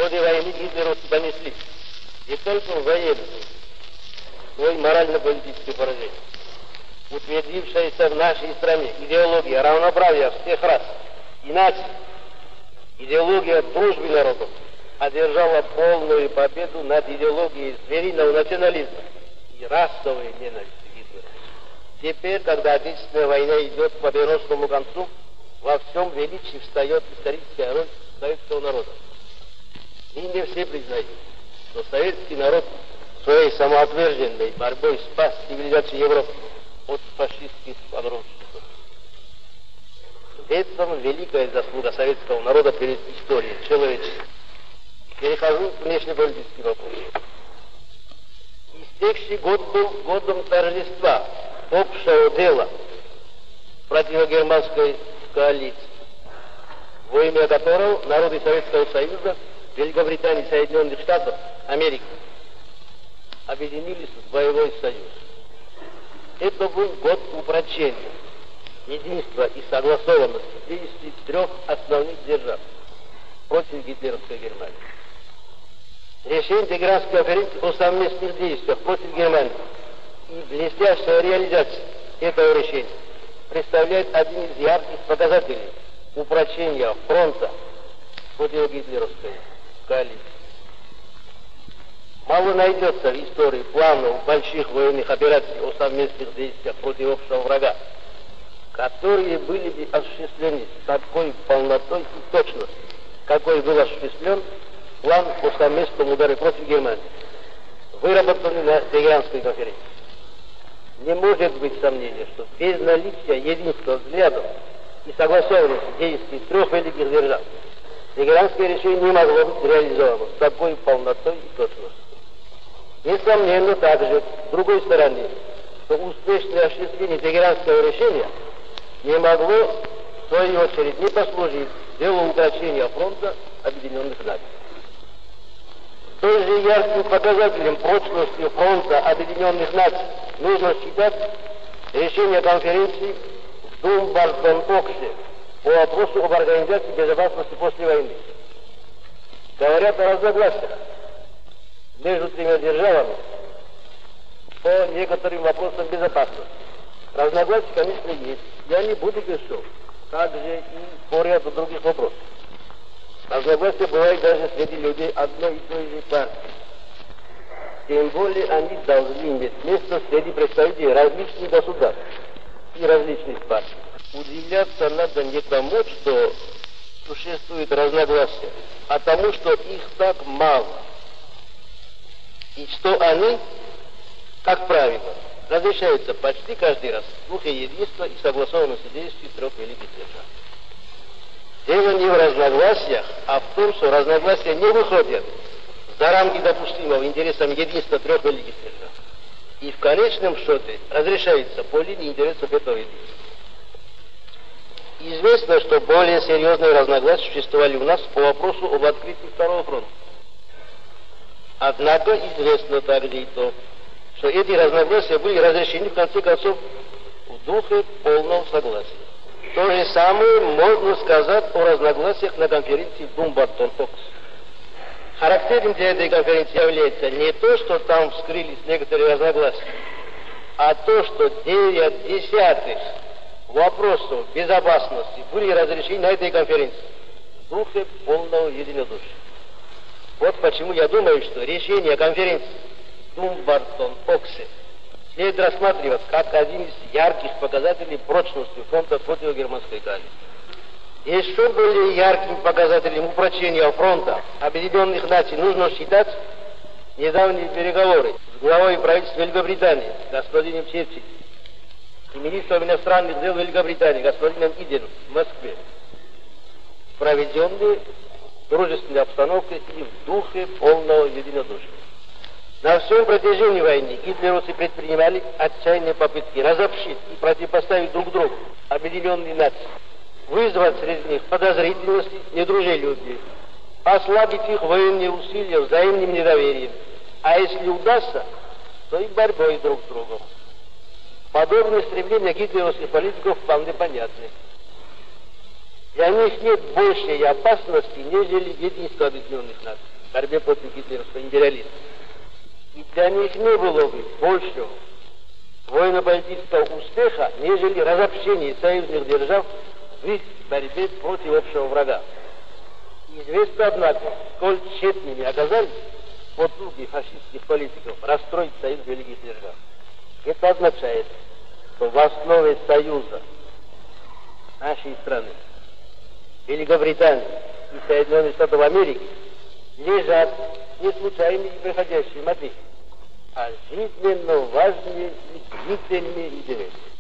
ходе войны гитлеровцы понесли не только военный, но и морально-политическое поражение. Утвердившаяся в нашей стране идеология равноправия всех рас и наций, идеология дружбы народов, одержала полную победу над идеологией звериного национализма и расовой ненависти Гитлера. Теперь, когда Отечественная война идет к победоносному концу, во всем величии встает историческая роль советского народа. И не все признают, что советский народ своей самоотверженной борьбой спас цивилизацию Европы от фашистских подручников. В этом великая заслуга советского народа перед историей человечества. Перехожу к внешнеполитическим вопросам. Истекший год был годом торжества общего дела противогерманской коалиции, во имя которого народы Советского Союза, Великобритании и Соединенных Штатов Америки объединились в боевой союз. Это был год упрочения, единства и согласованности действий трех основных держав против гитлеровской Германии. Решение Тегеранской конференции о совместных действиях против Германии и блестящая реализация этого решения представляет один из ярких показателей упрочения фронта против гитлеровской коалиции. Мало найдется в истории планов больших военных операций о совместных действиях против общего врага, которые были бы осуществлены с такой полнотой и точностью, какой был осуществлен план по совместному удару против Германии, выработанный на Тегеранской конференции. Не может быть сомнения, что без наличия единства взглядов и согласованности действий трех великих держав Тегеранское решение не могло быть реализовано с такой полнотой и точностью. Несомненно также, с другой стороны, что успешное осуществление Тегеранского решения не могло, в свою очередь, не послужить делу укрощения фронта Объединенных Наций. Столь же ярким показателем прочности фронта Объединенных Наций нужно считать решение конференции в Думбартон-Оксе по вопросу об организации безопасности после войны. Говорят о разногласиях между тремя державами по некоторым вопросам безопасности. Разногласия, конечно, есть. Я не буду пишу, также и по ряду других вопросов. Разногласия бывают даже среди людей одной и той же партии. Тем более они должны иметь место среди представителей различных государств и различных партий. Удивляться надо не тому, что существует разногласия, а тому, что их так мало. И что они, как правило, разрешаются почти каждый раз в духе единства и согласованности действий трех великих держав. Дело не в разногласиях, а в том, что разногласия не выходят за рамки допустимого интересам единства трех великих держав. И в конечном счете разрешается по линии интересов этого единства. Известно, что более серьезные разногласия существовали у нас по вопросу об открытии Второго фронта. Однако известно также и то, что эти разногласия были разрешены в конце концов в духе полного согласия. То же самое можно сказать о разногласиях на конференции в Думбартон-Окс. Характерным для этой конференции является не то, что там вскрылись некоторые разногласия, а то, что 9 десятых вопросов безопасности были разрешены на этой конференции в духе полного единодушия. Вот почему я думаю, что решение конференции Думбартон-Оксе следует рассматривать как один из ярких показателей прочности фронта против германской коалиции. Еще более ярким показателем упрочения фронта Объединенных Наций нужно считать недавние переговоры с главой правительства Великобритании, господином Черчиллем, и министром иностранных дел Великобритании, господином Иденом, в Москве, проведенные в дружественной обстановке и в духе полного единодушия. На всем протяжении войны гитлеровцы предпринимали отчаянные попытки разобщить и противопоставить друг другу объединенные нации, вызвать среди них подозрительность, недружелюбие, ослабить их военные усилия взаимным недоверием, а если удастся, то и борьбой друг с другом. Подобные стремления гитлеровских политиков вполне понятны. Для них нет большей опасности, нежели единство Объединенных Наций в борьбе против гитлеровского империализма. И для них не было бы большего военно-политического успеха, нежели разобщение союзных держав в их борьбе против общего врага. Известно, однако, сколь тщетными оказались потуги фашистских политиков расстроить союз великих держав. Это означает, что в основе союза нашей страны, Великобритании и Соединенных Штатов Америки лежат не случайные и приходящие мотивы, а жизненно важные и длительные интересы.